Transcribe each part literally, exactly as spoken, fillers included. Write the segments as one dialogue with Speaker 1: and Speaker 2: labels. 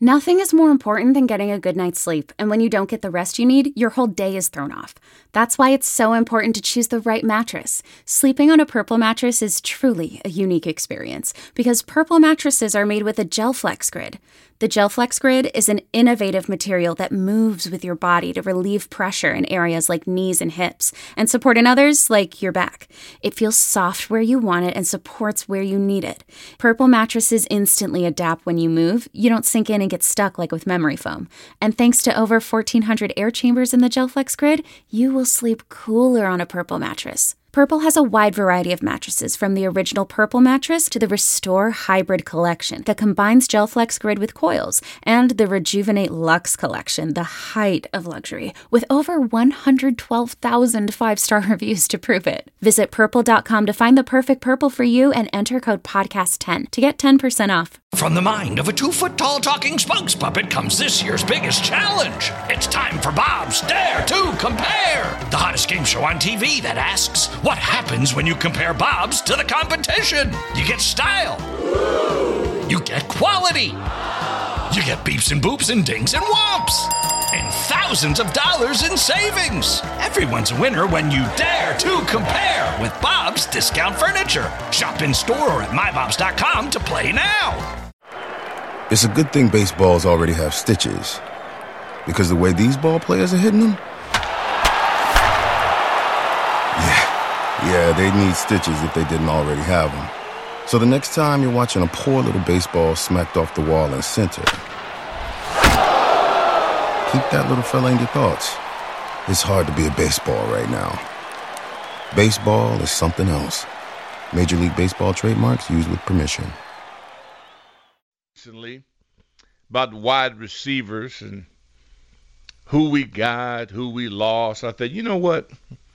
Speaker 1: Nothing is more important than getting a good night's sleep, and when you don't get the rest you need, your whole day is thrown off. That's why it's so important to choose the right mattress. Sleeping on a Purple mattress is truly a unique experience, because Purple mattresses are made with a GelFlex Grid. The GelFlex Grid is an innovative material that moves with your body to relieve pressure in areas like knees and hips, and support in others like your back. It feels soft where you want it and supports where you need it. Purple mattresses instantly adapt when you move. You don't sink in and get stuck like with memory foam. And thanks to over fourteen hundred air chambers in the GelFlex Grid, you will sleep cooler on a Purple mattress. Purple has a wide variety of mattresses, from the original Purple mattress to the Restore Hybrid collection that combines GelFlex Grid with coils, and the Rejuvenate Luxe collection, the height of luxury, with over one hundred twelve thousand five-star reviews to prove it. Visit purple dot com to find the perfect Purple for you and enter code podcast ten to get ten percent off.
Speaker 2: From the mind of a two-foot-tall talking spokes puppet comes this year's biggest challenge. It's time for Bob's Dare to Compare, the hottest game show on T V that asks, what happens when you compare Bob's to the competition? You get style. You get quality. You get beeps and boops and dings and whomps. And thousands of dollars in savings. Everyone's a winner when you dare to compare with Bob's Discount Furniture. Shop in store or at my bobs dot com to play now.
Speaker 3: It's a good thing baseballs already have stitches, because the way these ball players are hitting them, yeah, yeah, they need stitches if they didn't already have them. So the next time you're watching a poor little baseball smacked off the wall in center, keep that little fella in your thoughts. It's hard to be a baseball right now. Baseball is something else. Major League Baseball trademarks used with permission.
Speaker 4: Recently, about wide receivers and who we got, who we lost. I thought, you know what?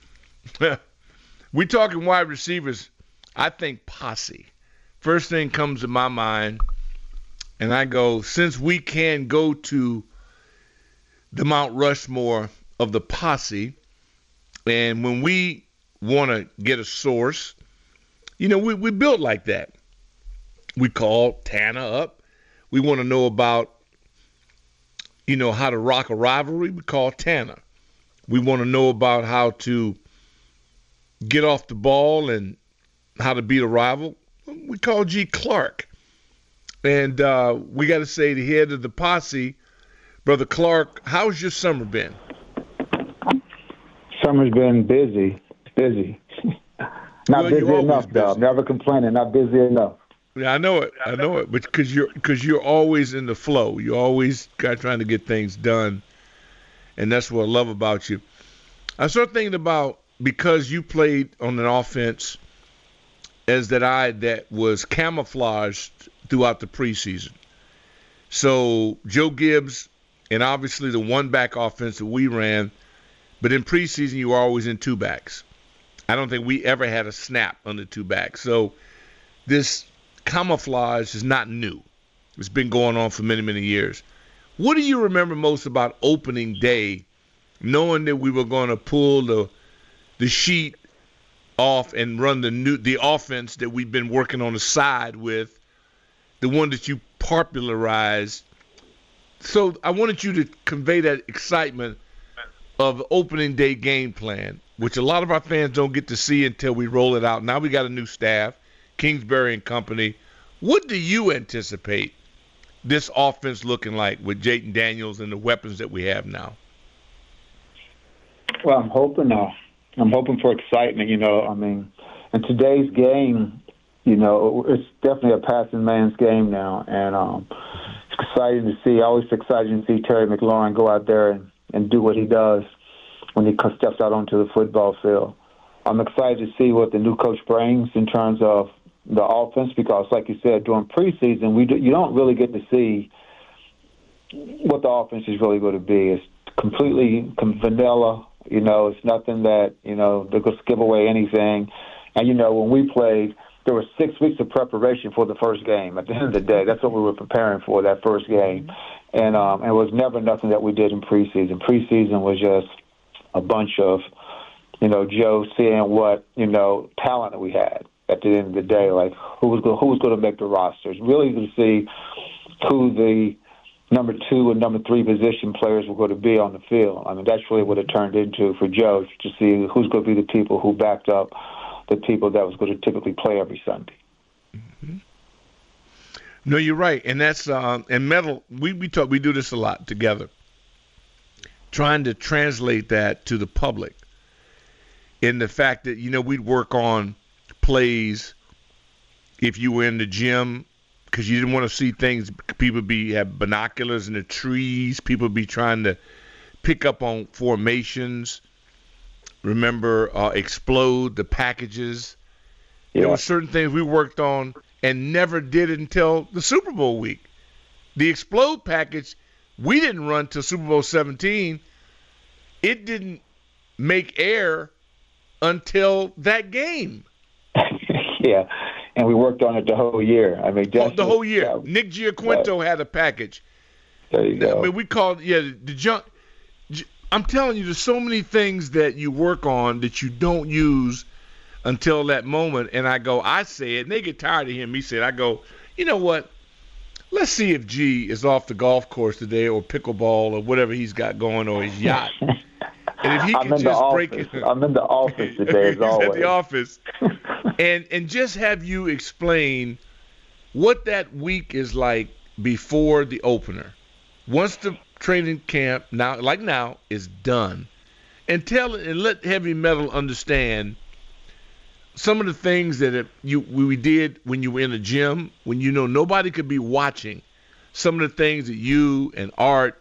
Speaker 4: We talking wide receivers. I think posse. First thing comes to my mind, and I go, since we can go to the Mount Rushmore of the posse, and when we want to get a source, you know, we we built like that. We call Tana up. We want to know about, you know, how to rock a rivalry. We call Tana. We want to know about how to get off the ball and how to beat a rival. We call G. Clark. And uh, we got to say, the head of the posse, Brother Clark, how's your summer been?
Speaker 5: Summer's been busy, busy. Not
Speaker 4: well,
Speaker 5: busy enough,
Speaker 4: busy.
Speaker 5: though. Never complaining, not busy enough.
Speaker 4: Yeah, I know it. I know it. But because you're because you're always in the flow. You're always got trying to get things done, and that's what I love about you. I started thinking about, because you played on an offense as that I that was camouflaged throughout the preseason. So Joe Gibbs, and obviously the one-back offense that we ran, but in preseason you were always in two backs. I don't think we ever had a snap under two backs. So this camouflage is not new. It's been going on for many, many years. What do you remember most about opening day, knowing that we were going to pull the the sheet off and run the new the offense that we've been working on the side with, the one that you popularized? So I wanted you to convey that excitement of opening day game plan, which a lot of our fans don't get to see until we roll it out. Now we got a new staff, Kingsbury and company. What do you anticipate this offense looking like with Jayden Daniels and the weapons that we have now?
Speaker 5: Well, I'm hoping uh, I'm hoping for excitement. You know, I mean, in today's game, you know, it's definitely a passing man's game now, and um, it's exciting to see. Always exciting to see Terry McLaurin go out there and, and do what he does when he steps out onto the football field. I'm excited to see what the new coach brings in terms of the offense, because, like you said, during preseason, we do, you don't really get to see what the offense is really going to be. It's completely vanilla. You know, it's nothing that, you know, they're going to give away anything. And, you know, when we played, there were six weeks of preparation for the first game. At the end of the day, that's what we were preparing for, that first game. And um, it was never nothing that we did in preseason. Preseason was just a bunch of, you know, Joe seeing what, you know, talent that we had. At the end of the day, like who was going, who was going to make the rosters, really to see who the number two and number three position players were going to be on the field. I mean, that's really what it turned into for Joe, to see who's going to be the people who backed up the people that was going to typically play every Sunday.
Speaker 4: Mm-hmm. No, you're right, and that's um, and metal. We we talk we do this a lot together, trying to translate that to the public. In the fact that, you know, we'd work on plays if you were in the gym, because you didn't want to see things. People be have binoculars in the trees. People be trying to pick up on formations. Remember, uh, explode the packages. Yeah. There were certain things we worked on and never did it until the Super Bowl week. The explode package, we didn't run till Super Bowl seventeen. It didn't make air until that game.
Speaker 5: Yeah, and we worked on it the whole year. I mean,
Speaker 4: oh, the whole year. Yeah. Nick Giaquinto yeah. had a package.
Speaker 5: There you go.
Speaker 4: I mean, we called yeah the junk. I'm telling you, there's so many things that you work on that you don't use until that moment. And I go, I say it, and they get tired of him. He said, I go, you know what? Let's see if G is off the golf course today, or pickleball, or whatever he's got going, or his yacht. And if he
Speaker 5: I'm
Speaker 4: can
Speaker 5: in
Speaker 4: just
Speaker 5: the
Speaker 4: break
Speaker 5: office.
Speaker 4: it,
Speaker 5: I'm in the office today. As
Speaker 4: he's
Speaker 5: always.
Speaker 4: at the office, and and just have you explain what that week is like before the opener. Once the training camp now, like now, is done, and tell and let Heavy Metal understand some of the things that it, you we did when you were in the gym, when you know nobody could be watching. Some of the things that you and Art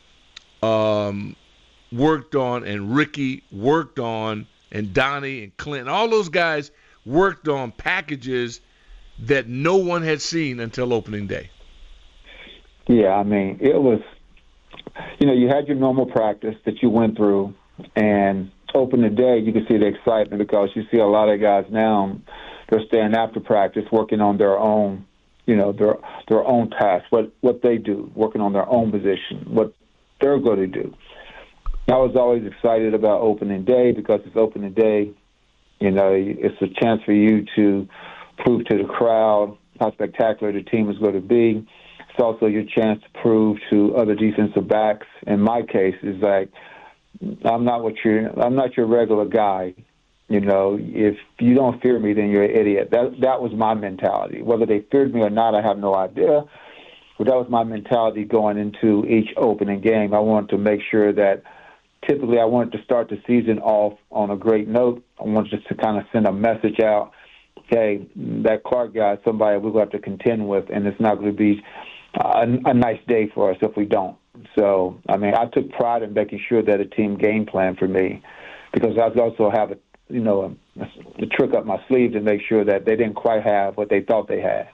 Speaker 4: um, worked on, and Ricky worked on, and Donnie and Clint, all those guys worked on packages that no one had seen until opening day.
Speaker 5: Yeah, I mean, it was, you know, you had your normal practice that you went through, and opening day, you can see the excitement, because you see a lot of guys now, they're staying after practice working on their own, you know, their their own tasks, what, what they do, working on their own position, what they're going to do. I was always excited about opening day, because it's opening day. You know, it's a chance for you to prove to the crowd how spectacular the team is going to be. It's also your chance to prove to other defensive backs. In my case, is like, I'm not what you're. I'm not your regular guy. You know, if you don't fear me, then you're an idiot. That that was my mentality. Whether they feared me or not, I have no idea. But that was my mentality going into each opening game. I wanted to make sure that. Typically, I wanted to start the season off on a great note. I wanted just to kind of send a message out. Hey, that Clark guy is somebody we're going to have to contend with, and it's not going to be a, a nice day for us if we don't. So, I mean, I took pride in making sure that a team game plan for me, because I also have a, you know, a, a trick up my sleeve to make sure that they didn't quite have what they thought they had.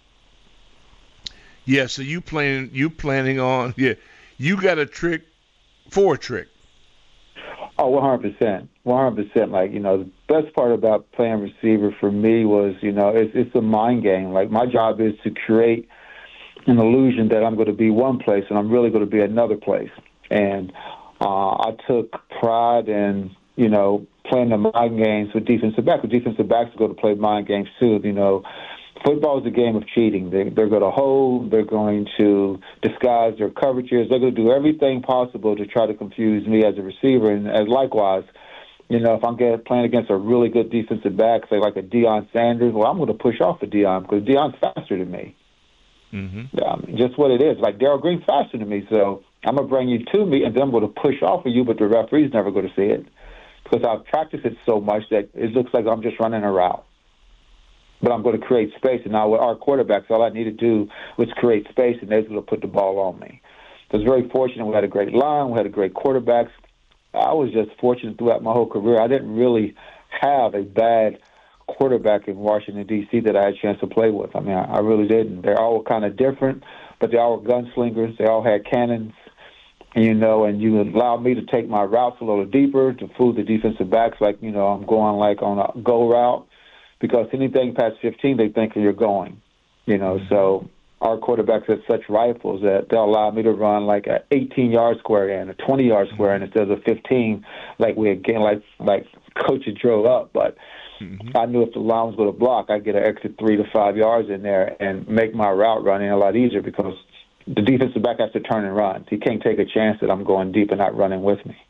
Speaker 4: Yeah. So you planning, you planning on, yeah, you got a trick for a trick.
Speaker 5: Oh, one hundred percent. one hundred percent. Like, you know, the best part about playing receiver for me was, you know, it's, it's a mind game. Like, my job is to create an illusion that I'm going to be one place and I'm really going to be another place. And uh, I took pride in, you know, playing the mind games with defensive backs. With defensive backs go to play mind games too. You know, football is a game of cheating. They, they're going to hold. They're going to disguise their coverages. They're going to do everything possible to try to confuse me as a receiver. And as likewise, you know, if I'm get, playing against a really good defensive back, say like a Deion Sanders, well, I'm going to push off of Deion because Deion's faster than me. Mm-hmm. Um, just what it is. Like, Darrell Green's faster than me, so I'm going to bring you to me, and then I'm going to push off of you, but the referee's never going to see it because I've practiced it so much that it looks like I'm just running a route. But I'm going to create space, and now with our quarterbacks, all I need to do was create space, and they're going to put the ball on me. I was very fortunate. We had a great line. We had a great quarterbacks. I was just fortunate throughout my whole career. I didn't really have a bad quarterback in Washington, D C that I had a chance to play with. I mean, I, I really didn't. They all were kind of different, but they all were gunslingers. They all had cannons, you know, and you allowed me to take my routes a little deeper to fool the defensive backs like, you know, I'm going like on a go route. Because anything past fifteen, they think you're going, you know. So our quarterbacks had such rifles that they'll allow me to run like an eighteen-yard square in, a twenty-yard square in instead of fifteen, like we again, like like coach had drove up. But mm-hmm. I knew if the line was going to block, I'd get an extra three to five yards in there and make my route running a lot easier because the defensive back has to turn and run. He can't take a chance that I'm going deep and not running with me.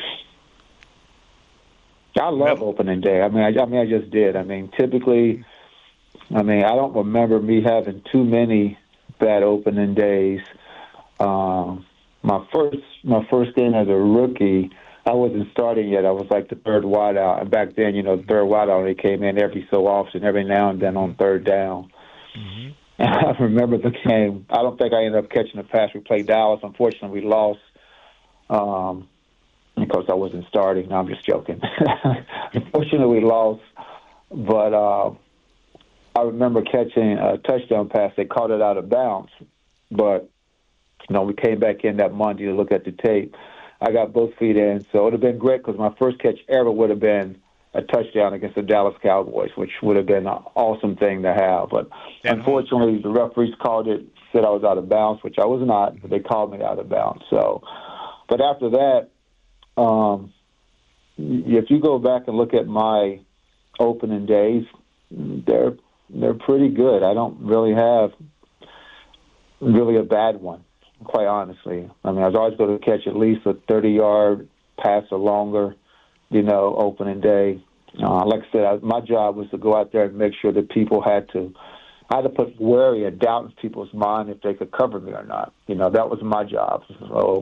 Speaker 5: I love opening day. I mean, I, I mean, I just did. I mean, typically, I mean, I don't remember me having too many bad opening days. Um, my first, my first game as a rookie, I wasn't starting yet. I was like the third wideout, and back then, you know, the third wideout only came in every so often, every now and then on third down. Mm-hmm. And I remember the game. I don't think I ended up catching a pass. We played Dallas. Unfortunately, we lost. Um, because I wasn't starting. No, I'm just joking. Unfortunately, we lost. But uh, I remember catching a touchdown pass. They caught it out of bounds. But, you know, we came back in that Monday to look at the tape. I got both feet in. So it would have been great because my first catch ever would have been a touchdown against the Dallas Cowboys, which would have been an awesome thing to have. But and unfortunately, the referees called it, said I was out of bounds, which I was not, but they called me out of bounds. So, but after that, Um, if you go back and look at my opening days, they're they're pretty good. I don't really have really a bad one, quite honestly. I mean, I was always going to catch at least a thirty-yard pass or longer, you know, opening day. Uh, like I said, I, my job was to go out there and make sure that people had to, I had to put worry and doubt in people's mind if they could cover me or not. You know, that was my job. So.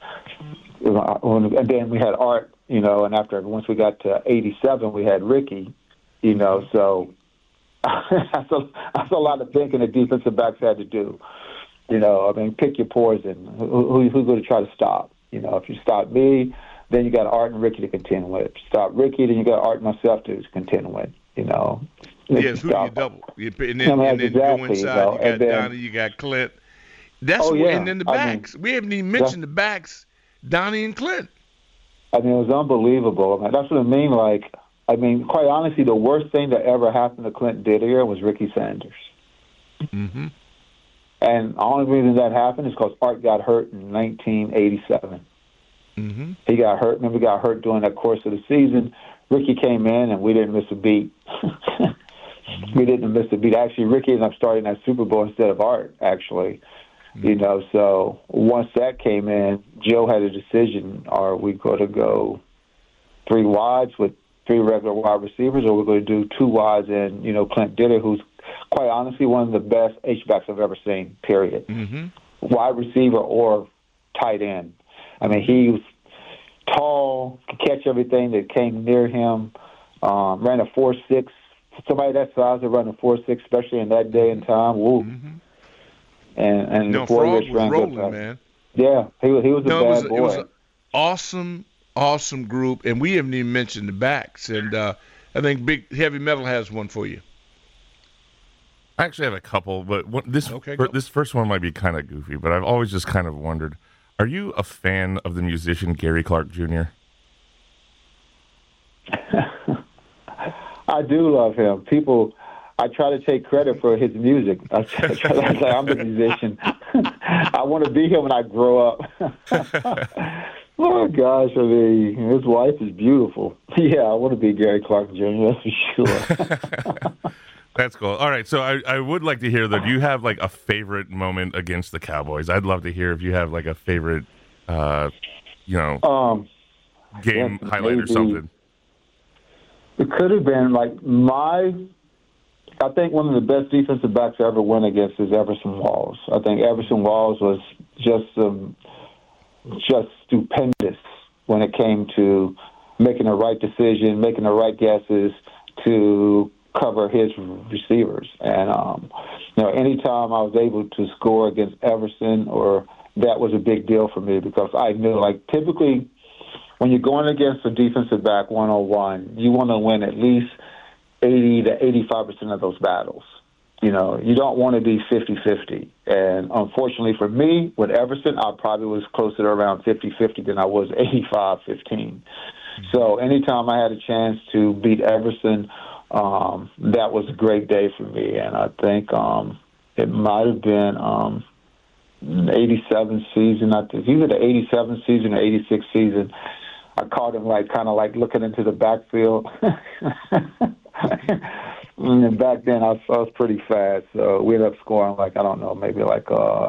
Speaker 5: And then we had Art, you know, and after once we got to eighty-seven, we had Ricky, you know, so that's, a, that's a lot of thinking the defensive backs had to do. You know, I mean, pick your poison. Who, who, who's going to try to stop? You know, if you stop me, then you got Art and Ricky to contend with. If you stop Ricky, then you got Art and myself to contend with, you know.
Speaker 4: Yes, who do you double? You, and then, I mean, and then exactly, go inside, you, know, you got then, Donnie, you got Clint. That's
Speaker 5: oh,
Speaker 4: what,
Speaker 5: yeah.
Speaker 4: And then the backs. I mean, we haven't even mentioned the backs, Donnie and Clint.
Speaker 5: I mean, it was unbelievable. I mean, that's what I mean. Like, I mean, quite honestly, the worst thing that ever happened to Clint Didier was Ricky Sanders.
Speaker 4: Mm-hmm.
Speaker 5: And the only reason that happened is because Art got hurt in nineteen eighty-seven.
Speaker 4: Mm-hmm.
Speaker 5: He got hurt. Remember, he got hurt during that course of the season. Ricky came in, and we didn't miss a beat. We didn't miss a beat. Actually, Ricky ended up starting that Super Bowl instead of Art, actually. You know, so once that came in, Joe had a decision: are we going to go three wides with three regular wide receivers, or we're going to do two wides and, you know, Clint Didier, who's quite honestly one of the best H-backs I've ever seen, period.
Speaker 4: Mm-hmm.
Speaker 5: Wide receiver or tight end. I mean, he was tall, could catch everything that came near him, um, ran a four six. Somebody that size to run a four six, especially in that day and time, woo.
Speaker 4: Mm-hmm.
Speaker 5: And, and
Speaker 4: no,
Speaker 5: the boy
Speaker 4: Frog was rolling,
Speaker 5: good,
Speaker 4: man.
Speaker 5: Yeah, he was. He was a
Speaker 4: no,
Speaker 5: bad
Speaker 4: it was,
Speaker 5: boy.
Speaker 4: It was an awesome, awesome group, and we haven't even mentioned the backs. And uh, I think Big Heavy Metal has one for you.
Speaker 6: I actually have a couple, but one, this
Speaker 4: okay,
Speaker 6: for, this first one might be kind of goofy. But I've always just kind of wondered: are you a fan of the musician Gary Clark Junior?
Speaker 5: I do love him. People. I try to take credit for his music. I try, I try to say I'm the musician. I want to be him when I grow up. Oh, gosh, I mean, his wife is beautiful. Yeah, I want to be Gary Clark Junior, that's for sure.
Speaker 6: That's cool. All right, so I, I would like to hear, though, do you have, like, a favorite moment against the Cowboys? I'd love to hear if you have, like, a favorite, uh, you know,
Speaker 5: um,
Speaker 6: game
Speaker 5: yeah,
Speaker 6: highlight
Speaker 5: maybe.
Speaker 6: or something.
Speaker 5: It could have been, like, my... I think one of the best defensive backs I ever went against is Everson Walls. I think Everson Walls was just um, just stupendous when it came to making the right decision, making the right guesses to cover his receivers. And, um, you know, anytime I was able to score against Everson, or that was a big deal for me because I knew, like, typically when you're going against a defensive back one-on-one, you want to win at least eighty to eighty-five percent of those battles. You know, you don't want to be fifty-fifty. And unfortunately for me, with Everson, I probably was closer to around fifty-fifty than I was eighty-five fifteen. So anytime I had a chance to beat Everson, um, that was a great day for me. And I think um, it might have been um, the eighty-seven season. I think either the eighty-seven season or eighty-six season. I caught him like kind of like looking into the backfield. And back then I was, I was pretty fast, so we ended up scoring like I don't know, maybe like um,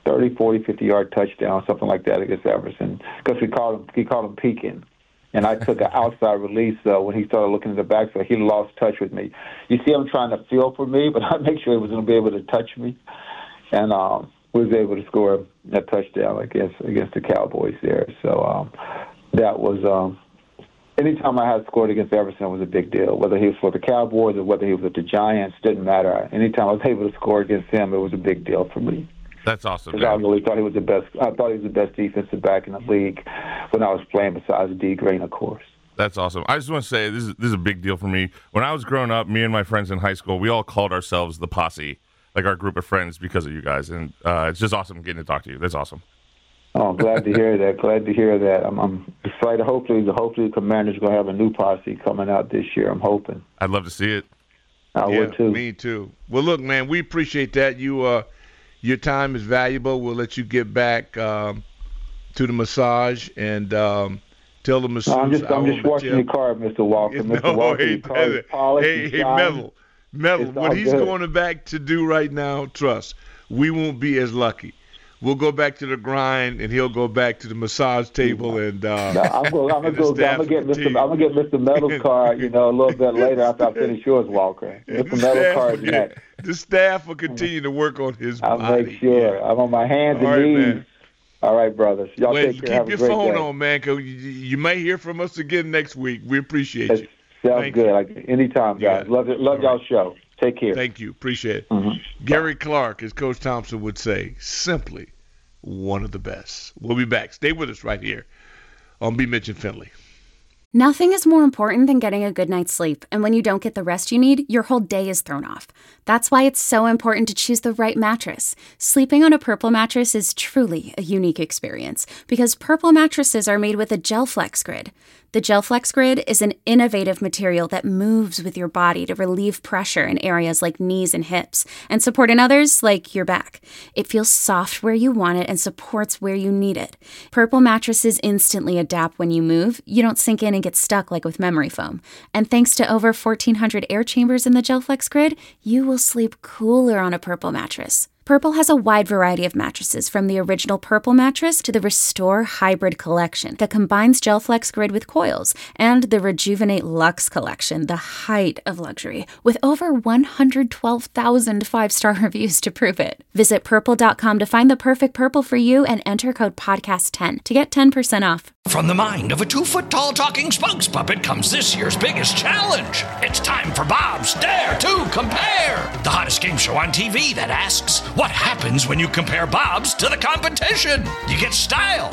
Speaker 5: thirty, forty, fifty-yard touchdown, something like that against Everson, because we called him, he called him peeking. And I took an outside release uh, when he started looking at the backfield. He lost touch with me. You see him trying to feel for me, but I make sure he was going to be able to touch me. And um, was able to score a touchdown against against the Cowboys there. So um, that was um, anytime I had scored against Everson was a big deal. Whether he was for the Cowboys or whether he was with the Giants, didn't matter. Anytime I was able to score against him, it was a big deal for me.
Speaker 6: That's awesome.
Speaker 5: Because I really thought he was the best. I thought he was the best defensive back in the league when I was playing, besides D. Green, of course.
Speaker 6: That's awesome. I just want to say this is this is a big deal for me. When I was growing up, me and my friends in high school, we all called ourselves the Posse, like our group of friends, because of you guys. And uh, it's just awesome getting to talk to you. That's awesome.
Speaker 5: Oh, glad to hear that. Glad to hear that. I'm, I'm excited. Hopefully, the hopefully the Commanders going to have a new posse coming out this year. I'm hoping.
Speaker 6: I'd love to see it.
Speaker 5: I
Speaker 4: yeah,
Speaker 5: would too.
Speaker 4: Me too. Well, look, man, we appreciate that. You, uh, your time is valuable. We'll let you get back um, to the massage and um, tell the masseuse.
Speaker 5: No, I'm just, I'm just washing your car, Mister Walker.
Speaker 4: No,
Speaker 5: Mister Walker,
Speaker 4: hey,
Speaker 5: your car is polished
Speaker 4: hey,
Speaker 5: and
Speaker 4: hey,
Speaker 5: shiny.
Speaker 4: Melville, Melville,
Speaker 5: It's
Speaker 4: what
Speaker 5: all
Speaker 4: he's
Speaker 5: good.
Speaker 4: going back to do right now, trust, we won't be as lucky. We'll go back to the grind, and he'll go back to the massage table. And uh,
Speaker 5: No, I'm going. I'm
Speaker 4: and
Speaker 5: going
Speaker 4: the
Speaker 5: to I'm
Speaker 4: staff
Speaker 5: get Mister
Speaker 4: continue.
Speaker 5: I'm gonna get Mister Metal's car. You know, a little bit later after I finish yours, Walker.
Speaker 4: And
Speaker 5: Mister
Speaker 4: the
Speaker 5: Metal's
Speaker 4: staff
Speaker 5: car
Speaker 4: will
Speaker 5: is
Speaker 4: get-
Speaker 5: next.
Speaker 4: The staff will continue to work on his
Speaker 5: I'll
Speaker 4: body.
Speaker 5: make sure.
Speaker 4: Yeah.
Speaker 5: I'm on my hands
Speaker 4: All
Speaker 5: and
Speaker 4: right,
Speaker 5: knees.
Speaker 4: man.
Speaker 5: All right, brothers. Y'all
Speaker 4: Well,
Speaker 5: take
Speaker 4: keep
Speaker 5: care. Have a
Speaker 4: your
Speaker 5: great
Speaker 4: phone
Speaker 5: day.
Speaker 4: on, man, because you, you may hear from us again next week. We appreciate
Speaker 5: That
Speaker 4: you.
Speaker 5: sounds
Speaker 4: Thank
Speaker 5: good.
Speaker 4: you.
Speaker 5: Like, anytime,
Speaker 4: You got
Speaker 5: guys.
Speaker 4: it.
Speaker 5: Love it. Love
Speaker 4: All
Speaker 5: y'all
Speaker 4: right.
Speaker 5: show. Take care.
Speaker 4: Thank you. Appreciate it.
Speaker 5: Mhm.
Speaker 4: Gary Clark, as Coach Thompson would say, simply one of the best. We'll be back. Stay with us right here on B. Mitch and Finley.
Speaker 1: Nothing is more important than getting a good night's sleep, and when you don't get the rest you need, your whole day is thrown off. That's why it's so important to choose the right mattress. Sleeping on a Purple mattress is truly a unique experience, because Purple mattresses are made with a GelFlex Grid. The GelFlex Grid is an innovative material that moves with your body to relieve pressure in areas like knees and hips, and support in others like your back. It feels soft where you want it and supports where you need it. Purple mattresses instantly adapt when you move. You don't sink in and get stuck like with memory foam. And thanks to over fourteen hundred air chambers in the GelFlex Grid, you will sleep cooler on a Purple mattress. Purple has a wide variety of mattresses, from the original Purple mattress to the Restore Hybrid collection that combines GelFlex Grid with coils, and the Rejuvenate Luxe collection, the height of luxury, with over one hundred twelve thousand five-star reviews to prove it. Visit purple dot com to find the perfect Purple for you and enter code podcast ten to get ten percent off.
Speaker 2: From the mind of a two-foot-tall talking spokes puppet comes this year's biggest challenge. It's time for Bob's Dare to Compare, the hottest game show on T V that asks, what happens when you compare Bob's to the competition? You get style.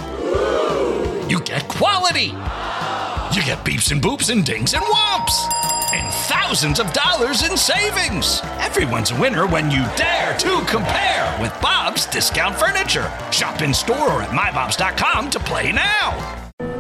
Speaker 2: You get quality. You get beeps and boops and dings and whomps. And thousands of dollars in savings. Everyone's a winner when you dare to compare with Bob's Discount Furniture. Shop in store or at my bobs dot com to play now.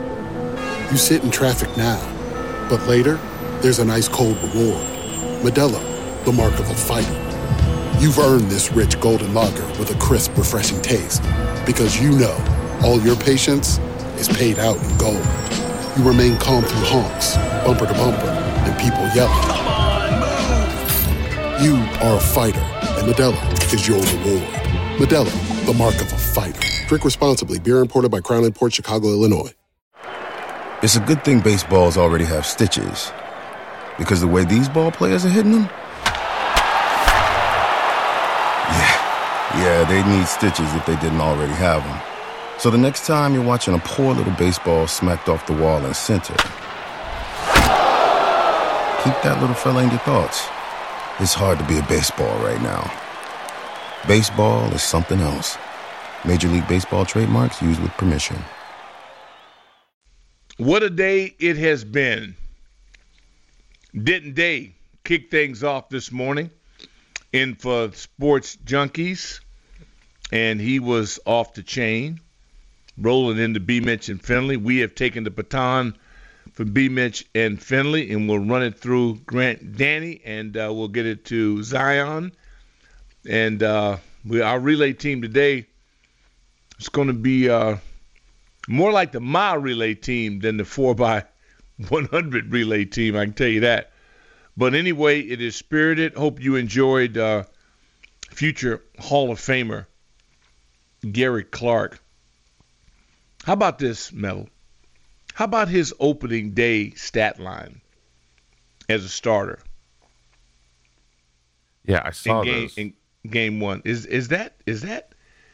Speaker 7: You sit in traffic now, but later, there's an ice-cold reward. Modelo, the mark of a fighter. You've earned this rich golden lager with a crisp, refreshing taste. Because you know, all your patience is paid out in gold. You remain calm through honks, bumper to bumper, and people yelling.
Speaker 2: Come on, move!
Speaker 7: You are a fighter, and Modelo is your reward. Modelo, the mark of a fighter. Drink responsibly. Beer imported by Crown Imports, Chicago, Illinois.
Speaker 3: It's a good thing baseballs already have stitches. Because the way these ball players are hitting them? Yeah, yeah, they need stitches if they didn't already have them. So the next time you're watching a poor little baseball smacked off the wall in center, keep that little fella in your thoughts. It's hard to be a baseball right now. Baseball is something else. Major League Baseball trademarks used with permission.
Speaker 4: What a day it has been. Denton Day kicked things off this morning in for Sports Junkies, and he was off the chain, rolling into B. Mitch and Finley. We have taken the baton from B. Mitch and Finley, and we'll run it through Grant Danny, and uh, we'll get it to Zion. And uh, we, our relay team today is going to be uh, more like the mile relay team than the four by one hundred relay team, I can tell you that. But anyway, it is spirited. Hope you enjoyed uh, future Hall of Famer Gary Clark. How about this, Metal? How about his opening day stat line as a starter?
Speaker 6: Yeah, I saw
Speaker 4: in game,
Speaker 6: those.
Speaker 4: in game one. Is is that is that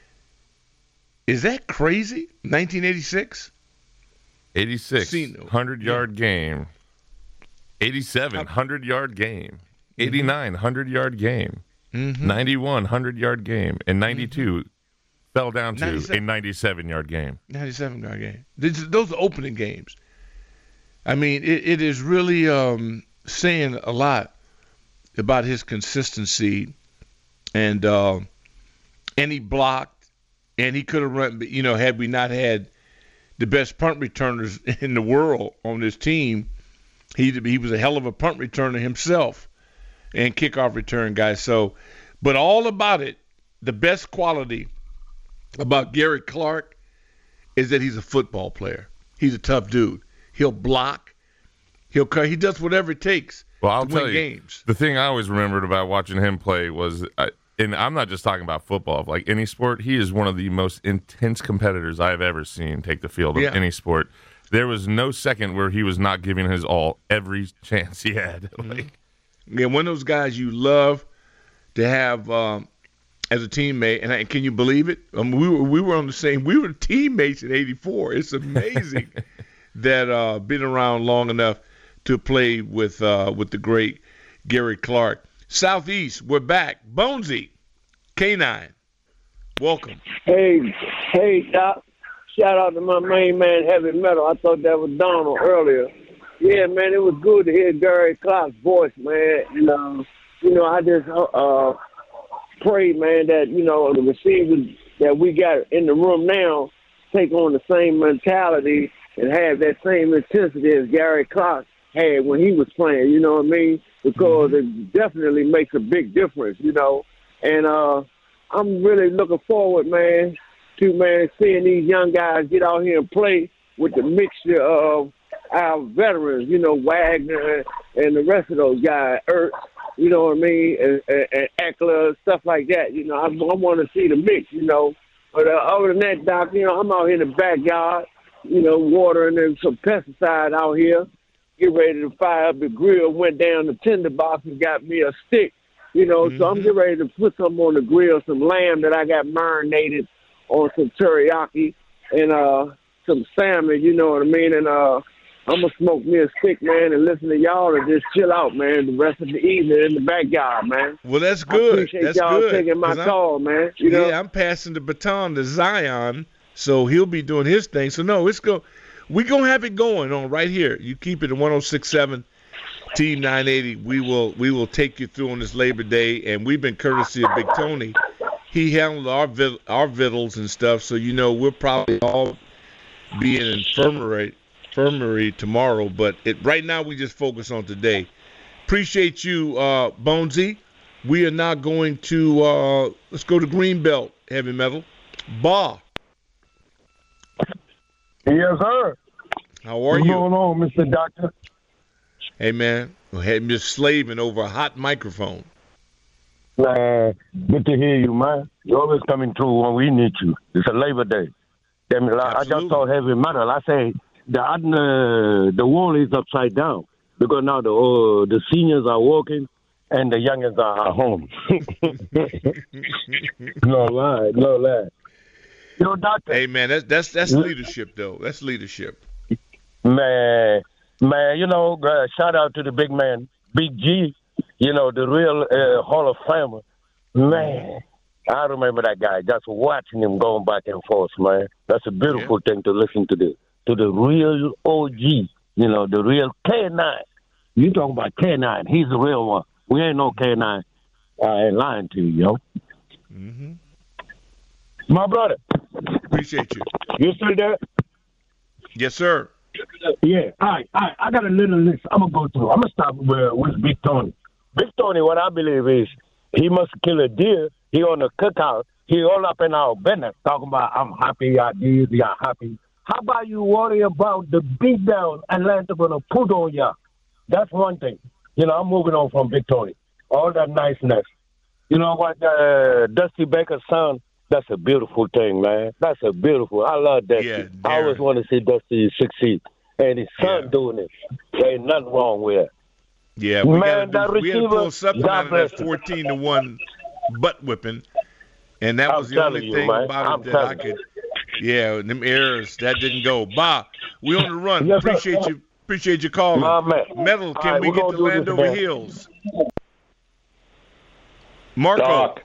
Speaker 4: is that crazy? nineteen eighty-six
Speaker 6: eighty-six,
Speaker 4: Seen-
Speaker 6: hundred-yard game. eighty-seven, hundred-yard game. eighty-nine, hundred-yard game.
Speaker 4: Mm-hmm.
Speaker 6: ninety-one, hundred-yard game. And ninety-two mm-hmm. fell down to
Speaker 4: ninety-seven.
Speaker 6: a ninety-seven-yard game.
Speaker 4: ninety-seven-yard game. These- Those are opening games. I mean, it, it is really um, saying a lot about his consistency, and uh, and he blocked, and he could have run. You know, had we not had the best punt returners in the world on this team, he he was a hell of a punt returner himself, and kickoff return guy. So, but all about it, the best quality about Gary Clark is that he's a football player. He's a tough dude. He'll block. He'll he does whatever it takes.
Speaker 6: Well, I'll
Speaker 4: to
Speaker 6: tell
Speaker 4: win
Speaker 6: you,
Speaker 4: games.
Speaker 6: The thing I always remembered about watching him play was, I, and I'm not just talking about football, like any sport, he is one of the most intense competitors I have ever seen take the field of
Speaker 4: Yeah.
Speaker 6: any sport. There was no second where he was not giving his all every chance he had. Like,
Speaker 4: Yeah, one of those guys you love to have um, as a teammate. And I, can you believe it? Um, we were we were on the same. We were teammates in eighty-four. It's amazing that uh, been around long enough to play with uh, with the great Gary Clark. Southeast, we're back. Bonesy, K nine, welcome.
Speaker 8: Hey, hey, Doc. Shout out to my main man, Heavy Metal. I thought that was Donald earlier. Yeah, man, it was good to hear Gary Clark's voice, man. And, uh, you know, I just uh, pray, man, that, you know, the receivers that we got in the room now take on the same mentality and have that same intensity as Gary Clark had when he was playing, you know what I mean? Because mm-hmm. it definitely makes a big difference, you know. And uh, I'm really looking forward, man, to, man, seeing these young guys get out here and play with the mixture of our veterans, you know, Wagner and the rest of those guys, Ertz, you know what I mean, and, and, and Eckler, stuff like that. You know, I, I want to see the mix, you know. But uh, other than that, Doc, you know, I'm out here in the backyard, you know, watering and some pesticide out here. Get ready to fire up the grill. Went down the tinder box and got me a stick, you know. Mm-hmm. So I'm getting ready to put something on the grill, some lamb that I got marinated on some teriyaki and uh, some salmon, you know what I mean. And uh, I'm gonna smoke me a stick, man, and listen to y'all and just chill out, man. The rest of the evening in the backyard, man.
Speaker 4: Well, that's good.
Speaker 8: I appreciate
Speaker 4: that's
Speaker 8: y'all
Speaker 4: good.
Speaker 8: taking my call, man. You know?
Speaker 4: Yeah, I'm passing the baton to Zion, so he'll be doing his thing. So no, it's go. We're going to have it going on right here. You keep it at one oh six point seven T nine eighty. We will we will take you through on this Labor Day, and we've been courtesy of Big Tony. He handled our vid- our vittles and stuff, so you know we'll probably all be in infirmary infirmary tomorrow. But it, right now we just focus on today. Appreciate you, uh, Bonesy. We are now going to uh, let's go to Greenbelt Heavy Metal. Ba.
Speaker 9: Yes, sir.
Speaker 4: How are
Speaker 9: What's
Speaker 4: you?
Speaker 9: going on, Mister Doctor?
Speaker 4: Hey, man. I had me slaving over a hot microphone.
Speaker 9: Man, good to hear you, man. You're always coming through when we need you. It's a Labor Day. Damn it, I just saw Heavy Metal. I say the uh, the world is upside down because now the uh, the seniors are working and the youngins are at home. no lie, no lie. You know, Doctor.
Speaker 4: Hey, man, that's that's that's leadership, though. That's leadership.
Speaker 9: Man, man, you know, uh, shout out to the big man, Big G. You know, the real uh, Hall of Famer. Man, I remember that guy. Just watching him going back and forth, man. That's a beautiful yeah. thing to listen to the to the real O G. You know, the real K nine. You talking about K nine? He's the real one. We ain't no K nine. I ain't lying to you, yo.
Speaker 4: Mm-hmm.
Speaker 9: My brother.
Speaker 4: Appreciate you.
Speaker 9: You still there?
Speaker 4: Yes, sir.
Speaker 9: Yeah. All right. All right. I got a little list I'm going to go through. I'm going to start with, with Big Tony. Big Tony, what I believe is he must kill a deer. He on the cookout. He all up in our business talking about I'm happy, I did, y'all happy. How about you worry about the beat down Atlanta going to put on y'all? That's one thing. You know, I'm moving on from Big Tony. All that niceness. You know what? Uh, Dusty Baker's son That's a beautiful thing, man. That's a beautiful. I love Dusty.
Speaker 4: Yeah,
Speaker 9: I always want to see Dusty succeed. And his son
Speaker 4: Yeah.
Speaker 9: doing it. There ain't nothing wrong with it.
Speaker 4: Yeah, we
Speaker 9: Man,
Speaker 4: got
Speaker 9: that
Speaker 4: we had to pull
Speaker 9: receiver,
Speaker 4: something
Speaker 9: God
Speaker 4: out of
Speaker 9: bless
Speaker 4: that
Speaker 9: him.
Speaker 4: fourteen to one butt whipping, and that
Speaker 9: I'm
Speaker 4: was the
Speaker 9: telling
Speaker 4: only
Speaker 9: you,
Speaker 4: thing
Speaker 9: man.
Speaker 4: about
Speaker 9: I'm
Speaker 4: it that I
Speaker 9: telling
Speaker 4: could. Yeah, them errors that didn't go. Bob, we on the run.
Speaker 9: Yes, sir.
Speaker 4: appreciate you. Appreciate you calling.
Speaker 9: My man.
Speaker 4: Metal,
Speaker 9: All
Speaker 4: can
Speaker 9: right,
Speaker 4: we
Speaker 9: we're
Speaker 4: get
Speaker 9: gonna
Speaker 4: to
Speaker 9: do this,
Speaker 4: Landover
Speaker 9: man.
Speaker 4: Hills? Marco.
Speaker 10: Doc.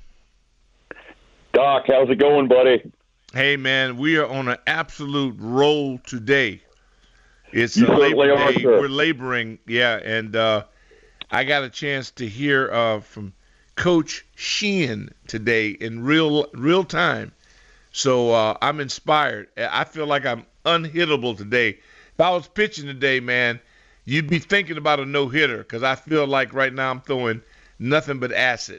Speaker 10: Doc, how's it going, buddy?
Speaker 4: Hey, man, we are on an absolute roll today. It's
Speaker 10: You
Speaker 4: a
Speaker 10: certainly
Speaker 4: Labor
Speaker 10: are,
Speaker 4: Day.
Speaker 10: sir.
Speaker 4: We're laboring, yeah, and uh, I got a chance to hear uh, from Coach Sheehan today in real real time. So uh, I'm inspired. I feel like I'm unhittable today. If I was pitching today, man, you'd be thinking about a no-hitter because I feel like right now I'm throwing nothing but acid.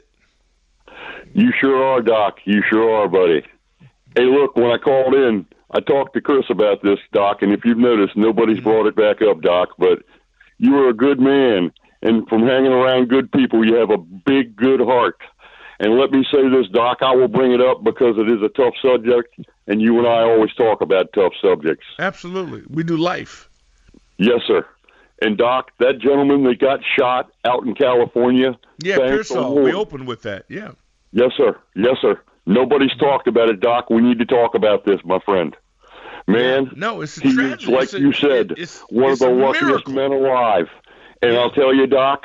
Speaker 10: You sure are, Doc. You sure are, buddy. Hey, look, when I called in, I talked to Chris about this, Doc, and if you've noticed, nobody's brought it back up, Doc, but you are a good man, and from hanging around good people, you have a big, good heart. And let me say this, Doc, I will bring it up because it is a tough subject, and you and I always talk about tough subjects.
Speaker 4: Absolutely. We do life.
Speaker 10: Yes, sir. And, Doc, that gentleman that got shot out in California,
Speaker 4: Yeah,
Speaker 10: thanks the
Speaker 4: Pearsall.
Speaker 10: Lord.
Speaker 4: We opened with that. Yeah.
Speaker 10: Yes, sir. Yes, sir. Nobody's talked about it, Doc. We need to talk about this, my friend. Man,
Speaker 4: No, it's a
Speaker 10: he is,
Speaker 4: tragedy.
Speaker 10: like
Speaker 4: It's a-
Speaker 10: you said,
Speaker 4: it's-
Speaker 10: one
Speaker 4: it's
Speaker 10: of the
Speaker 4: a
Speaker 10: luckiest
Speaker 4: miracle.
Speaker 10: men alive. And I'll tell you, Doc,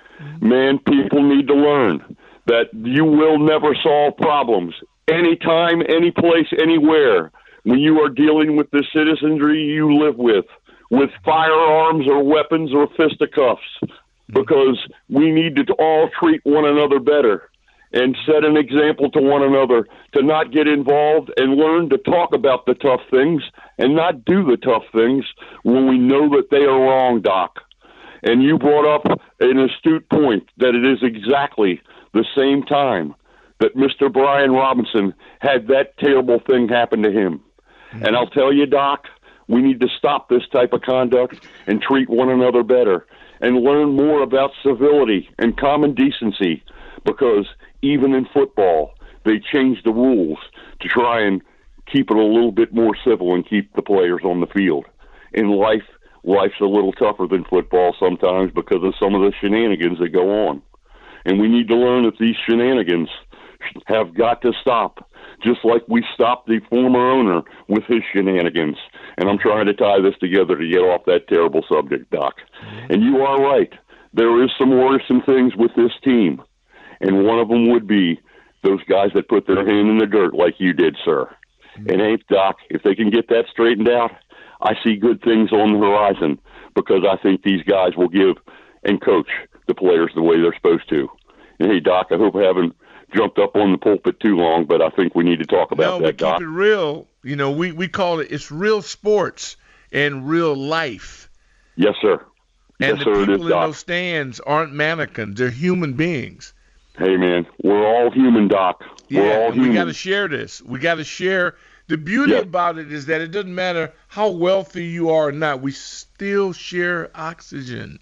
Speaker 10: man, people need to learn that you will never solve problems anytime, any place, anywhere when you are dealing with the citizenry you live with, with firearms or weapons or fisticuffs, because we need to all treat one another better and set an example to one another to not get involved and learn to talk about the tough things and not do the tough things when we know that they are wrong, Doc. And you brought up an astute point that it is exactly the same time that Mister Brian Robinson had that terrible thing happen to him. And I'll tell you, Doc, we need to stop this type of conduct and treat one another better and learn more about civility and common decency, because even in football, they change the rules to try and keep it a little bit more civil and keep the players on the field. In life, life's a little tougher than football sometimes because of some of the shenanigans that go on. And we need to learn that these shenanigans have got to stop, just like we stopped the former owner with his shenanigans. And I'm trying to tie this together to get off that terrible subject, Doc. And you are right. There is some worrisome things with this team. And one of them would be those guys that put their hand in the dirt like you did, sir. And hey, Doc, if they can get that straightened out, I see good things on the horizon, because I think these guys will give and coach the players the way they're supposed to. And hey, Doc, I hope I haven't jumped up on the pulpit too long, but I think we need to talk about
Speaker 4: no,
Speaker 10: that,
Speaker 4: we
Speaker 10: Doc.
Speaker 4: keep it real. You know, we, we call it, it's real sports and real life.
Speaker 10: Yes, sir.
Speaker 4: And
Speaker 10: yes,
Speaker 4: the
Speaker 10: sir, it
Speaker 4: people
Speaker 10: is,
Speaker 4: in
Speaker 10: Doc.
Speaker 4: those stands aren't mannequins. They're human beings.
Speaker 10: Hey, man, we're all human, Doc. We're
Speaker 4: Yeah,
Speaker 10: all
Speaker 4: and we
Speaker 10: human.
Speaker 4: got to share this. We got to share. The beauty
Speaker 10: Yeah.
Speaker 4: about it is that it doesn't matter how wealthy you are or not. We still share oxygen.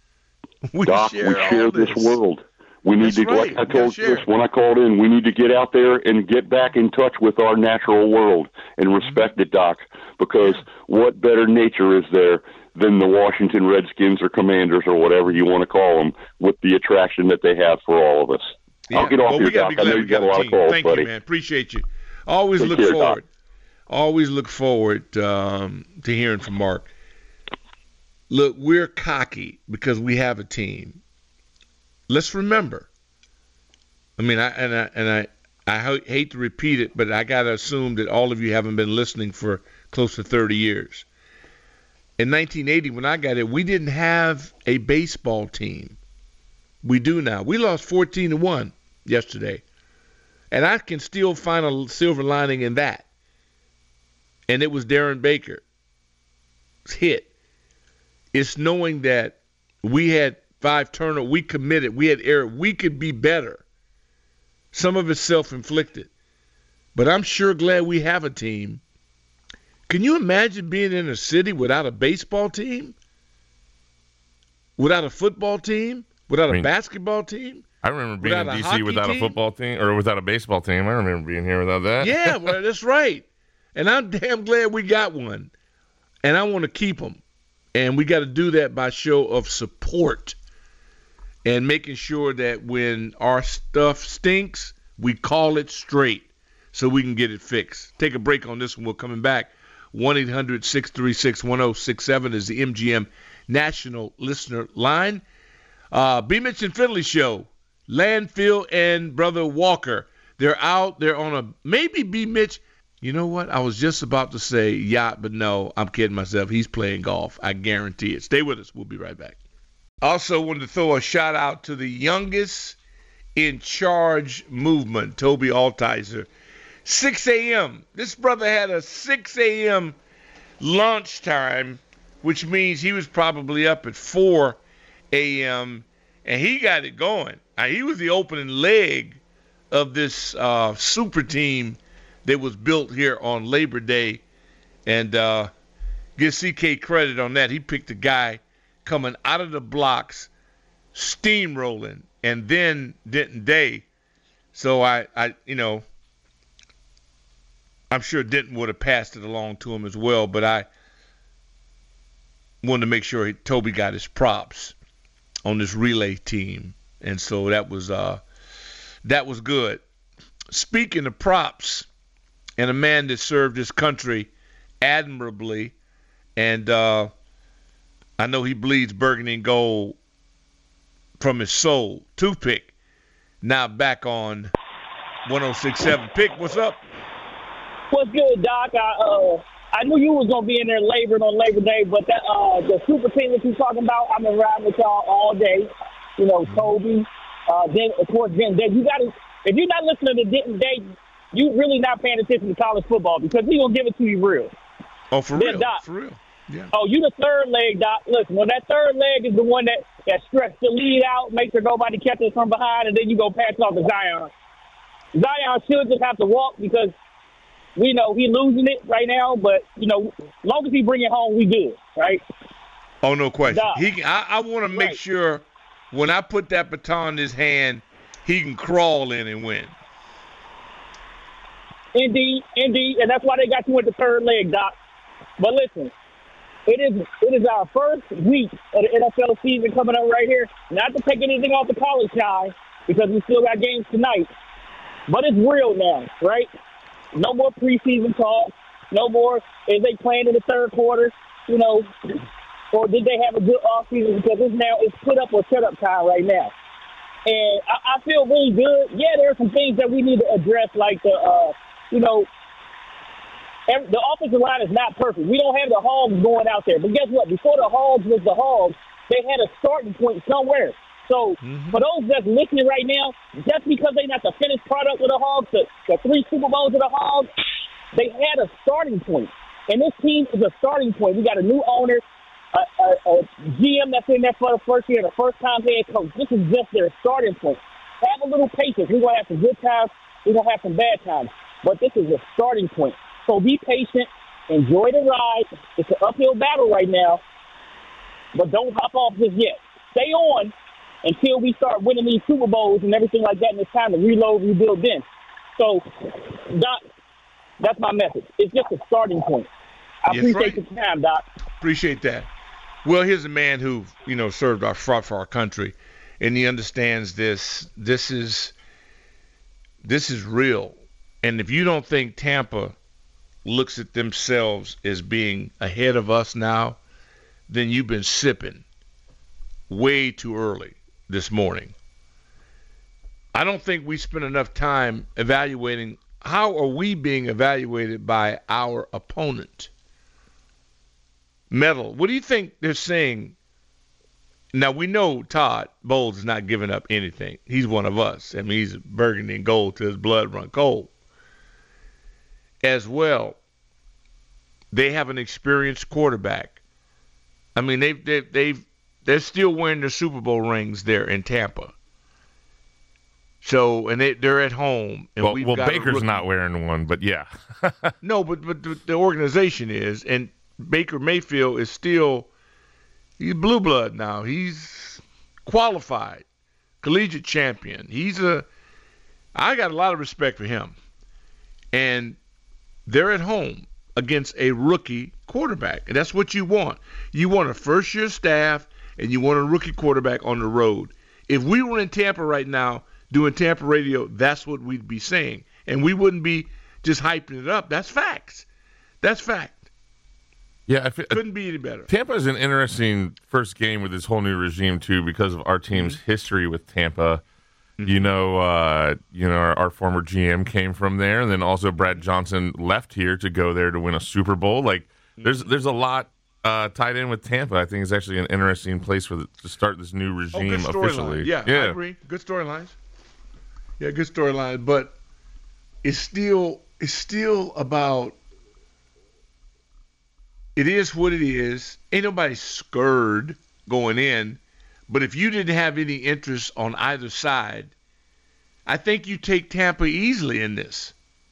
Speaker 4: We
Speaker 10: Doc,
Speaker 4: share
Speaker 10: we share
Speaker 4: all
Speaker 10: this
Speaker 4: this
Speaker 10: world. We need
Speaker 4: That's
Speaker 10: to,
Speaker 4: right.
Speaker 10: like I
Speaker 4: We gotta
Speaker 10: told
Speaker 4: share.
Speaker 10: Chris when I called in, we need to get out there and get back in touch with our natural world and respect it, Doc, because what better nature is there than the Washington Redskins or Commanders or whatever you want to call them, with the attraction that they have for all of us.
Speaker 4: Yeah.
Speaker 10: I'll get off
Speaker 4: well,
Speaker 10: here,
Speaker 4: we gotta
Speaker 10: Doc.
Speaker 4: be
Speaker 10: I
Speaker 4: glad
Speaker 10: know
Speaker 4: we
Speaker 10: you got a
Speaker 4: got
Speaker 10: lot
Speaker 4: a
Speaker 10: of
Speaker 4: team.
Speaker 10: calls,
Speaker 4: Thank
Speaker 10: buddy.
Speaker 4: you, man. Appreciate you. Always
Speaker 10: Take
Speaker 4: look
Speaker 10: care, Doc.
Speaker 4: forward. Always look forward um, to hearing from Mark. Look, we're cocky because we have a team. Let's remember. I mean, I and I and I, I ho- hate to repeat it, but I gotta assume that all of you haven't been listening for close to thirty years. In nineteen eighty, when I got it, we didn't have a baseball team. We do now. We lost fourteen to one yesterday. And I can still find a silver lining in that. And it was Darren Baker's hit. It's knowing that we had five turnovers, we committed, we had error, we could be better. Some of it's self-inflicted. But I'm sure glad we have a team. Can you imagine being in a city without a baseball team? Without a football team? Without
Speaker 6: I mean,
Speaker 4: a basketball team?
Speaker 6: I remember being
Speaker 4: Without
Speaker 6: in
Speaker 4: a
Speaker 6: D C
Speaker 4: hockey
Speaker 6: without
Speaker 4: team?
Speaker 6: a football team or without a baseball team. I remember being here without that.
Speaker 4: Yeah, well, that's right. And I'm damn glad we got one. And I want to keep them. And we got to do that by show of support and making sure that when our stuff stinks, we call it straight so we can get it fixed. Take a break on this one. We're coming back. one eight hundred six three six one oh six seven is the M G M National Listener Line. Uh, B. Mitch and Finley Show. Landfill and Brother Walker. They're out. They're on a maybe B. Mitch. You know what? I was just about to say yacht, but no, I'm kidding myself. He's playing golf. I guarantee it. Stay with us. We'll be right back. Also wanted to throw a shout out to the youngest in charge movement, Toby Altizer. six a.m. This brother had a six a.m. launch time, which means he was probably up at four a.m. and he got it going. Now, he was the opening leg of this uh, super team that was built here on Labor Day, and uh, give C K credit on that. He picked a guy coming out of the blocks, steamrolling, and then Denton Day. So I, I, you know, I'm sure Denton would have passed it along to him as well, but I wanted to make sure he, Toby got his props on this relay team, and so that was uh, that was good. Speaking of props, and a man that served his country admirably, and uh, I know he bleeds burgundy and gold from his soul. Toothpick, now back on one oh six point seven. Pick, what's up?
Speaker 11: What's good, Doc? I uh, I knew you was gonna be in there laboring on Labor Day, but that uh, the super team that you're talking about, I've been riding with y'all all day. You know, Toby. Uh, then of course, Denton Day. You got to, if you're not listening to Denton Day, you really not paying attention to college football because he gonna give it to you real.
Speaker 4: Oh, for
Speaker 11: then,
Speaker 4: real?
Speaker 11: Doc,
Speaker 4: for real? Yeah.
Speaker 11: Oh, you the third leg, Doc. Listen, when that third leg is the one that that stretches the lead out, make sure nobody catches from behind, and then you go pass it off to Zion. Zion should just have to walk because we know he's losing it right now, but, you know, as long as he bring it home, we good, right?
Speaker 4: Oh, no question.
Speaker 11: Doc.
Speaker 4: He, I, I want to make
Speaker 11: Right.
Speaker 4: sure when I put that baton in his hand, he can crawl in and win.
Speaker 11: Indeed, indeed, and that's why they got you with the third leg, Doc. But listen, it is it is our first week of the N F L season coming up right here. Not to take anything off the college side because we still got games tonight, but it's real now, right? No more preseason talk. No more is they playing in the third quarter, you know, or did they have a good offseason? Because it's now it's put up or shut up time right now. And I, I feel really good. Yeah, there are some things that we need to address, like the, uh, you know, every, the offensive line is not perfect. We don't have the Hogs going out there. But guess what? Before the Hogs was the Hogs, they had a starting point somewhere. So mm-hmm. for those that's listening right now, just because they're not the finished product of the Hogs, the, the three Super Bowls of the Hogs, they had a starting point. And this team is a starting point. We got a new owner, a, a, a G M that's in there for the first year, the first-time head coach. This is just their starting point. Have a little patience. We're going to have some good times. We're going to have some bad times. But this is a starting point. So be patient. Enjoy the ride. It's an uphill battle right now. But don't hop off just yet. Stay on until we start winning these Super Bowls and everything like that, and it's time to reload, rebuild then. So, Doc, that's my message. It's just a starting point. I
Speaker 4: Yes,
Speaker 11: appreciate
Speaker 4: right.
Speaker 11: your time, Doc.
Speaker 4: Appreciate that. Well, here's a man who, you know, served our fought for our country, and he understands this. This is this is real. And if you don't think Tampa looks at themselves as being ahead of us now, then you've been sipping way too early this morning. I don't think we spend enough time evaluating how are we being evaluated by our opponent. Metal, what do you think they're saying? Now, we know Todd Bowles is not giving up anything. He's one of us. I mean, he's burgundy and gold till his blood run cold. As well, they have an experienced quarterback. I mean, they've, they've, they've, they're still wearing their Super Bowl rings there in Tampa. So, and they, they're at home. And
Speaker 6: well,
Speaker 4: we've
Speaker 6: well
Speaker 4: got
Speaker 6: Baker's not wearing one, but yeah.
Speaker 4: No, but, but the, the organization is, and Baker Mayfield is still, he's blue blood now. He's qualified, collegiate champion. He's a – I got a lot of respect for him. And they're at home against a rookie quarterback, and that's what you want. You want a first-year staff, and you want a rookie quarterback on the road. If we were in Tampa right now doing Tampa radio, that's what we'd be saying. And we wouldn't be just hyping it up. That's facts. That's fact.
Speaker 6: Yeah, I feel,
Speaker 4: couldn't be any better.
Speaker 6: Tampa is an interesting first game with this whole new regime too, because of our team's mm-hmm. history with Tampa. Mm-hmm. You know, uh, you know, our, our former G M came from there, and then also Brad Johnson left here to go there to win a Super Bowl. Like, mm-hmm. there's there's a lot uh, tied in with Tampa. I think it's actually an interesting place for the, to start this new regime oh, good officially.
Speaker 4: Yeah, yeah, I agree. Good storylines. Yeah, good storyline, but it's still it's still about. It is what it is. Ain't nobody scared going in. But if you didn't have any interest on either side, I think you take Tampa easily in this.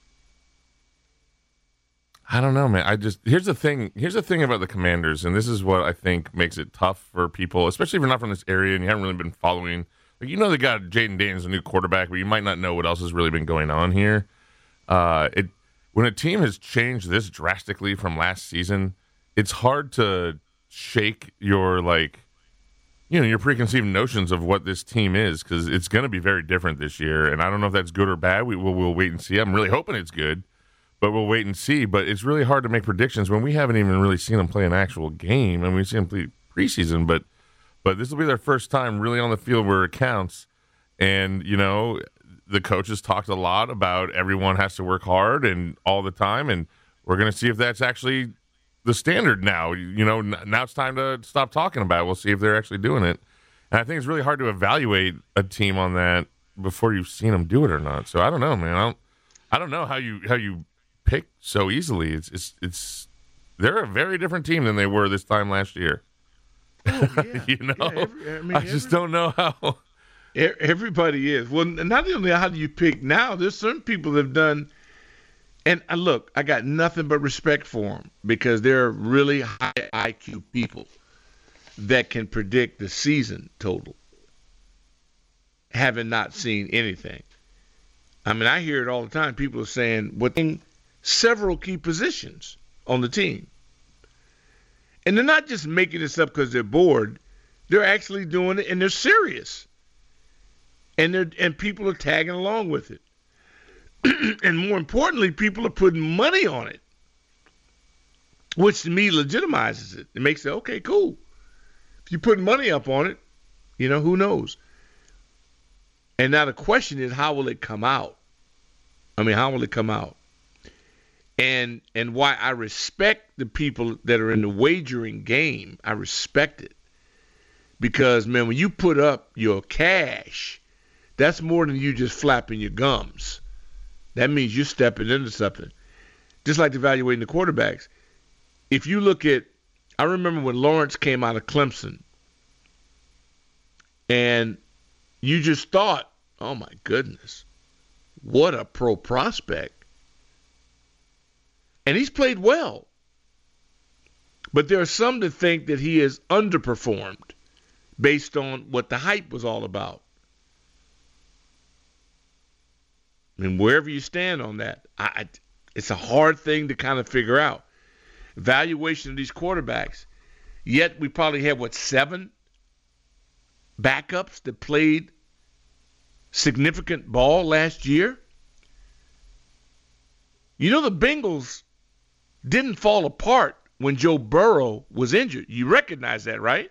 Speaker 6: I don't know, man. I just here's the thing. Here's the thing about the Commanders, and this is what I think makes it tough for people, especially if you're not from this area and you haven't really been following. Like, you know, they got Jaden Daniels, a new quarterback, but you might not know what else has really been going on here. Uh, it when a team has changed this drastically from last season, it's hard to shake your, like, you know, your preconceived notions of what this team is, because it's going to be very different this year. And I don't know if that's good or bad. We will we'll wait and see. I'm really hoping it's good, but we'll wait and see. But it's really hard to make predictions when we haven't even really seen them play an actual game. I mean, we've seen them play preseason, but but this will be their first time really on the field where it counts. And, you know, the coaches talked a lot about everyone has to work hard and all the time, and we're going to see if that's actually – the standard now. You know, now it's time to stop talking about it. We'll see if they're actually doing it. And I think it's really hard to evaluate a team on that before you've seen them do it or not. So I don't know, man. I don't, I don't know how you how you pick so easily. It's it's it's they're a very different team than they were this time last year.
Speaker 4: Oh, yeah.
Speaker 6: you know,
Speaker 4: yeah, every, I, mean,
Speaker 6: I just every, don't know how.
Speaker 4: Everybody is. Well, not only how do you pick now, there's certain people that have done. And uh, look, I got nothing but respect for them because they're really high I Q people that can predict the season total, having not seen anything. I mean, I hear it all the time. People are saying what several key positions on the team. And they're not just making this up because they're bored. They're actually doing it, and they're serious. And they're and people are tagging along with it. And more importantly, people are putting money on it, which to me legitimizes it. It makes it, okay, cool. If you put money up on it, you know, who knows? And now the question is, how will it come out? I mean, how will it come out? And and why I respect the people that are in the wagering game, I respect it. Because, man, when you put up your cash, that's more than you just flapping your gums. That means you're stepping into something. Just like evaluating the quarterbacks. If you look at, I remember when Lawrence came out of Clemson, and you just thought, oh my goodness, what a pro prospect. And he's played well. But there are some that think that he has underperformed based on what the hype was all about. I mean, wherever you stand on that, I, it's a hard thing to kind of figure out. Evaluation of these quarterbacks. Yet we probably had, what, seven backups that played significant ball last year? You know, the Bengals didn't fall apart when Joe Burrow was injured. You recognize that, right?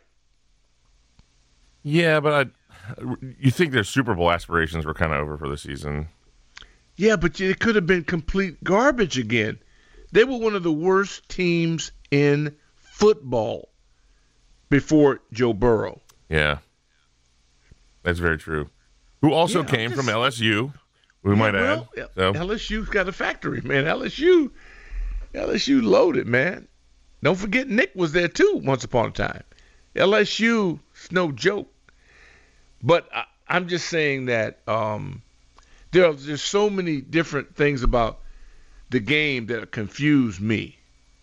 Speaker 6: Yeah, but I, you think their Super Bowl aspirations were kind of over for the season.
Speaker 4: Yeah, but it could have been complete garbage again. They were one of the worst teams in football before Joe Burrow.
Speaker 6: Yeah, that's very true. Who also yeah, came just, from L S U, we yeah, might well, add. So.
Speaker 4: L S U's got a factory, man. L S U, L S U loaded, man. Don't forget Nick was there too once upon a time. L S U, it's no joke. But I, I'm just saying that um, there are, there's so many different things about the game that confuse me.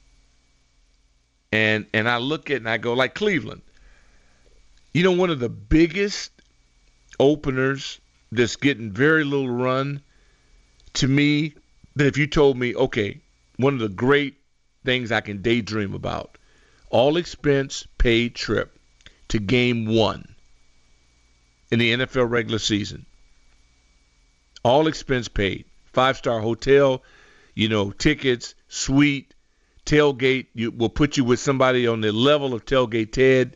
Speaker 4: And and I look at it and I go, like Cleveland. You know, one of the biggest openers that's getting very little run, to me, that if you told me, okay, one of the great things I can daydream about, all expense paid trip to game one in the N F L regular season. All expense paid. Five-star hotel, you know, tickets, suite, tailgate. You, we'll put you with somebody on the level of Tailgate Ted,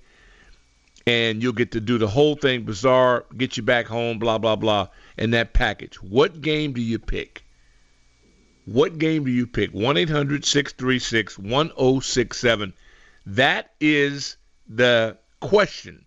Speaker 4: and you'll get to do the whole thing bizarre, get you back home, blah, blah, blah, and that package. What game do you pick? What game do you pick? one eight hundred six three six one oh six seven. That is the question.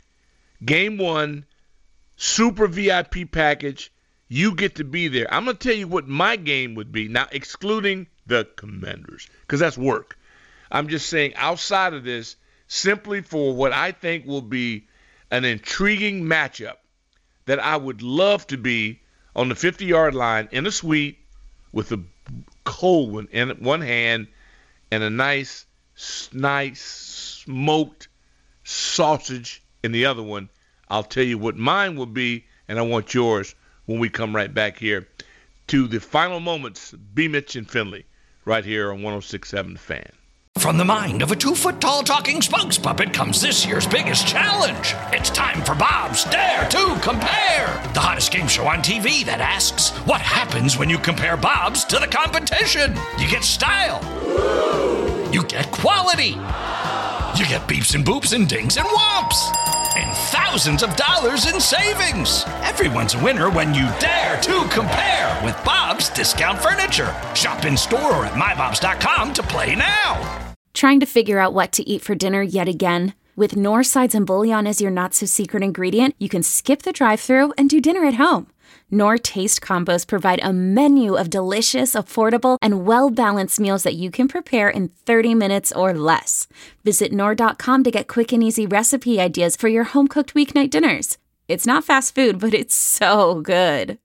Speaker 4: Game one, super V I P package. You get to be there. I'm going to tell you what my game would be. Now, excluding the Commanders, because that's work. I'm just saying outside of this, simply for what I think will be an intriguing matchup that I would love to be on the fifty-yard line in a suite with a cold one in one hand and a nice, nice smoked sausage in the other one. I'll tell you what mine will be, and I want yours when we come right back here to the final moments, B. Mitch and Finley, right here on one oh six point seven The Fan.
Speaker 2: From the mind of a two-foot-tall talking spokes puppet comes this year's biggest challenge. It's time for Bob's Dare to Compare, the hottest game show on T V that asks, what happens when you compare Bob's to the competition? You get style. You get quality. You get beeps and boops and dings and whomps. And thousands of dollars in savings. Everyone's a winner when you dare to compare with Bob's Discount Furniture. Shop in store or at my bobs dot com to play now.
Speaker 1: Trying to figure out what to eat for dinner yet again? With Knorr sides and bouillon as your not-so-secret ingredient, you can skip the drive-thru and do dinner at home. Knorr Taste Combos provide a menu of delicious, affordable, and well-balanced meals that you can prepare in thirty minutes or less. Visit Knorr dot com to get quick and easy recipe ideas for your home-cooked weeknight dinners. It's not fast food, but it's so good.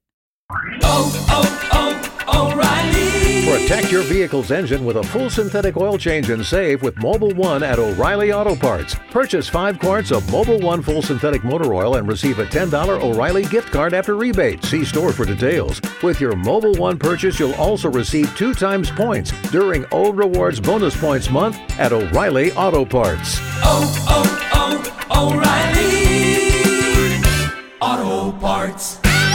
Speaker 12: Oh, oh, oh, O'Reilly. Protect your vehicle's engine with a full synthetic oil change and save with Mobil one at O'Reilly Auto Parts. Purchase five quarts of Mobil one full synthetic motor oil and receive a ten dollars O'Reilly gift card after rebate. See store for details. With your Mobil one purchase, you'll also receive two times points during O Rewards Bonus Points Month at O'Reilly Auto Parts.
Speaker 13: Oh, oh, oh, O'Reilly Auto Parts.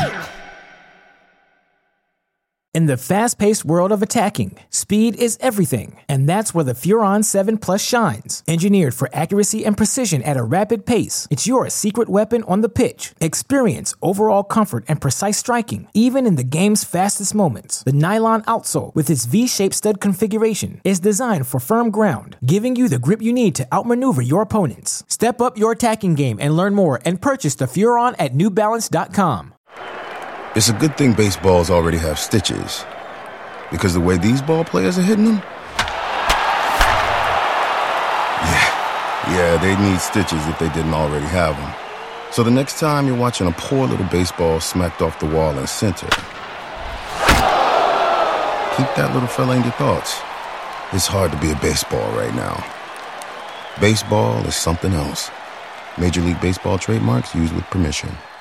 Speaker 14: In the fast-paced world of attacking, speed is everything, and that's where the Furon seven Plus shines. Engineered for accuracy and precision at a rapid pace, it's your secret weapon on the pitch. Experience overall comfort and precise striking, even in the game's fastest moments. The nylon outsole, with its V-shaped stud configuration, is designed for firm ground, giving you the grip you need to outmaneuver your opponents. Step up your attacking game and learn more and purchase the Furon at new balance dot com.
Speaker 3: It's a good thing baseballs already have stitches, because the way these ball players are hitting them, yeah, yeah, they need stitches if they didn't already have them. So the next time you're watching a poor little baseball smacked off the wall in center, keep that little fella in your thoughts. It's hard to be a baseball right now. Baseball is something else. Major League Baseball trademarks used with permission.